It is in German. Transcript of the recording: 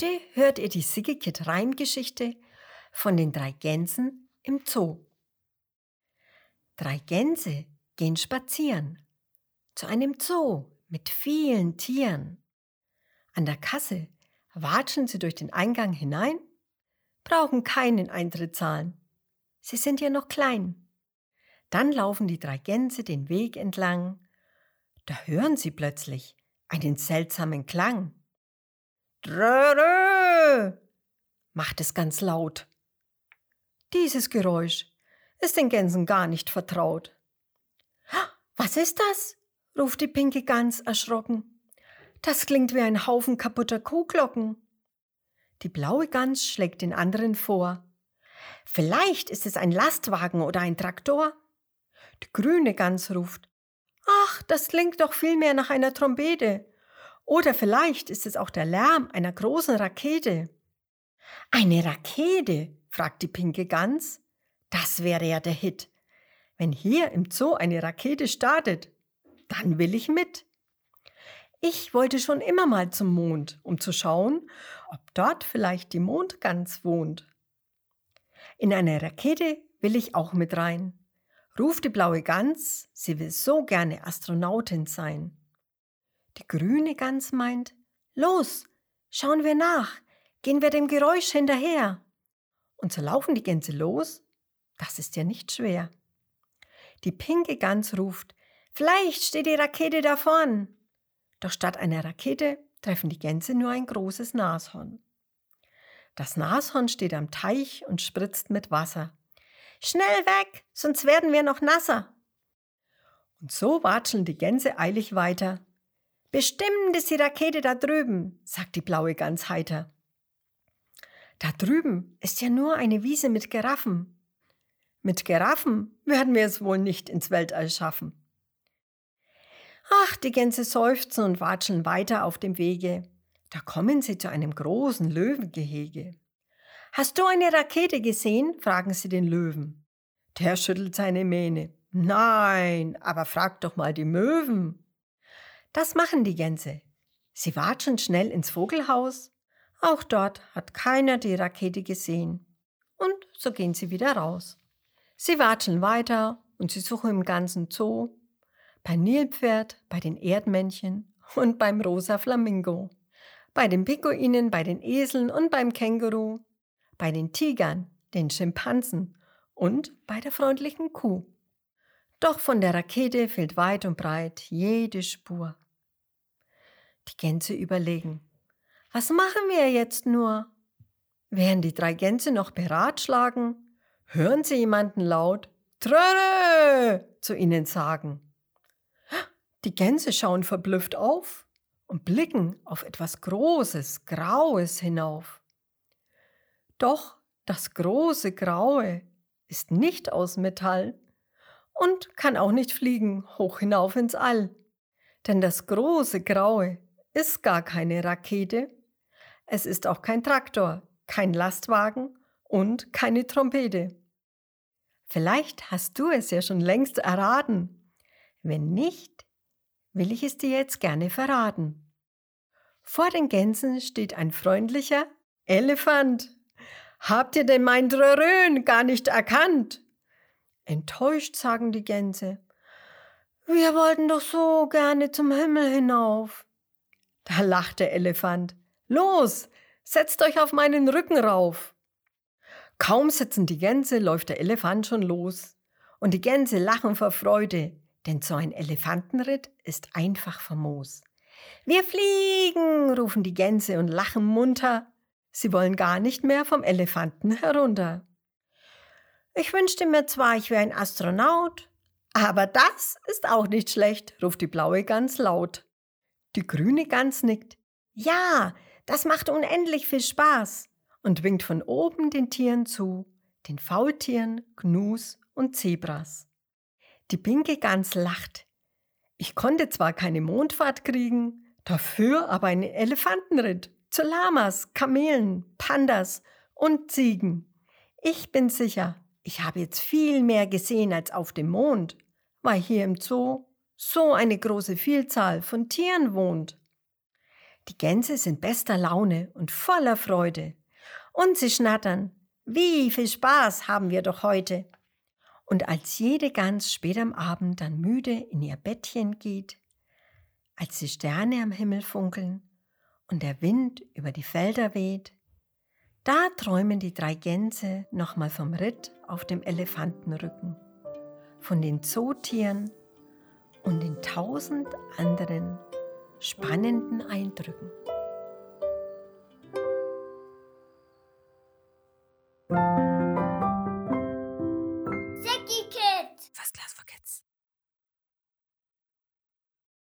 Heute hört ihr die Sigge-Kid-Reimgeschichte von den 3 Gänsen im Zoo. 3 Gänse gehen spazieren zu einem Zoo mit vielen Tieren. An der Kasse watschen sie durch den Eingang hinein, brauchen keinen Eintritt zahlen. Sie sind ja noch klein. Dann laufen die 3 Gänse den Weg entlang. Da hören sie plötzlich einen seltsamen Klang. Drö, macht es ganz laut. Dieses Geräusch ist den Gänsen gar nicht vertraut. Was ist das? Ruft die pinke Gans erschrocken. Das klingt wie ein Haufen kaputter Kuhglocken. Die blaue Gans schlägt den anderen vor. Vielleicht ist es ein Lastwagen oder ein Traktor. Die grüne Gans ruft. Ach, das klingt doch vielmehr nach einer Trompete. Oder vielleicht ist es auch der Lärm einer großen Rakete. Eine Rakete? Fragt die pinke Gans. Das wäre ja der Hit. Wenn hier im Zoo eine Rakete startet, dann will ich mit. Ich wollte schon immer mal zum Mond, um zu schauen, ob dort vielleicht die Mondgans wohnt. In eine Rakete will ich auch mit rein. Ruft die blaue Gans, sie will so gerne Astronautin sein. Die grüne Gans meint, los, schauen wir nach, gehen wir dem Geräusch hinterher. Und so laufen die Gänse los, das ist ja nicht schwer. Die pinke Gans ruft, vielleicht steht die Rakete da vorn. Doch statt einer Rakete treffen die Gänse nur ein großes Nashorn. Das Nashorn steht am Teich und spritzt mit Wasser. Schnell weg, sonst werden wir noch nasser. Und so watscheln die Gänse eilig weiter. Bestimmt ist die Rakete da drüben, sagt die blaue Gans heiter. Da drüben ist ja nur eine Wiese mit Giraffen. Mit Giraffen werden wir es wohl nicht ins Weltall schaffen. Ach, die Gänse seufzen und watscheln weiter auf dem Wege. Da kommen sie zu einem großen Löwengehege. Hast du eine Rakete gesehen? Fragen sie den Löwen. Der schüttelt seine Mähne. Nein, aber frag doch mal die Möwen. Das machen die Gänse. Sie watschen schnell ins Vogelhaus. Auch dort hat keiner die Rakete gesehen. Und so gehen sie wieder raus. Sie watscheln weiter und sie suchen im ganzen Zoo. Beim Nilpferd, bei den Erdmännchen und beim rosa Flamingo. Bei den Pinguinen, bei den Eseln und beim Känguru. Bei den Tigern, den Schimpansen und bei der freundlichen Kuh. Doch von der Rakete fehlt weit und breit jede Spur. Die Gänse überlegen, was machen wir jetzt nur? Während die 3 Gänse noch beratschlagen, hören sie jemanden laut Tröre zu ihnen sagen. Die Gänse schauen verblüfft auf und blicken auf etwas Großes, Graues hinauf. Doch das große Graue ist nicht aus Metall und kann auch nicht fliegen hoch hinauf ins All. Denn das große Graue ist gar keine Rakete, es ist auch kein Traktor, kein Lastwagen und keine Trompete. Vielleicht hast du es ja schon längst erraten. Wenn nicht, will ich es dir jetzt gerne verraten. Vor den Gänsen steht ein freundlicher Elefant. Habt ihr denn mein Drörön gar nicht erkannt? Enttäuscht sagen die Gänse. Wir wollten doch so gerne zum Himmel hinauf. Da lacht der Elefant. Los, setzt euch auf meinen Rücken rauf. Kaum sitzen die Gänse, läuft der Elefant schon los. Und die Gänse lachen vor Freude, denn so ein Elefantenritt ist einfach famos. Wir fliegen, rufen die Gänse und lachen munter. Sie wollen gar nicht mehr vom Elefanten herunter. Ich wünschte mir zwar, ich wäre ein Astronaut, aber das ist auch nicht schlecht, ruft die blaue Gans laut. Die grüne Gans nickt. Ja, das macht unendlich viel Spaß und winkt von oben den Tieren zu, den Faultieren, Gnus und Zebras. Die pinke Gans lacht. Ich konnte zwar keine Mondfahrt kriegen, dafür aber einen Elefantenritt zu Lamas, Kamelen, Pandas und Ziegen. Ich bin sicher, ich habe jetzt viel mehr gesehen als auf dem Mond, weil hier im Zoo so eine große Vielzahl von Tieren wohnt. Die Gänse sind bester Laune und voller Freude. Und sie schnattern, wie viel Spaß haben wir doch heute. Und als jede Gans spät am Abend dann müde in ihr Bettchen geht, als die Sterne am Himmel funkeln und der Wind über die Felder weht, da träumen die 3 Gänse nochmal vom Ritt auf dem Elefantenrücken, von den Zootieren und den 1000 anderen spannenden Eindrücken.